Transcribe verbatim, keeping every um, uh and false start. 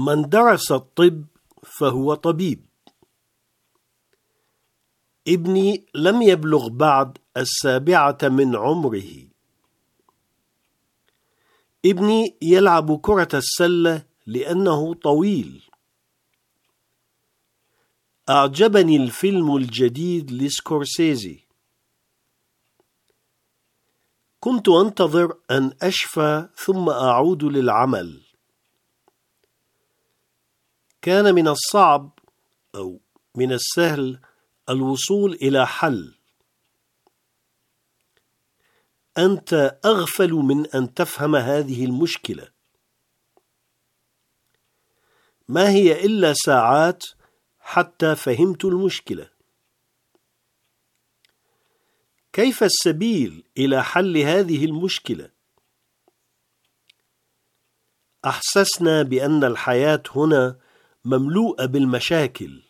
من درس الطب فهو طبيب. ابني لم يبلغ بعد السابعة من عمره. ابني يلعب كرة السلة لأنه طويل. أعجبني الفيلم الجديد لسكورسيزي. كنت أنتظر أن أشفى ثم أعود للعمل. كان من الصعب أو من السهل الوصول إلى حل. أنت أغفل من أن تفهم هذه المشكلة. ما هي إلا ساعات حتى فهمت المشكلة. كيف السبيل إلى حل هذه المشكلة؟ أحسسنا بأن الحياة هنا مملوءة بالمشاكل.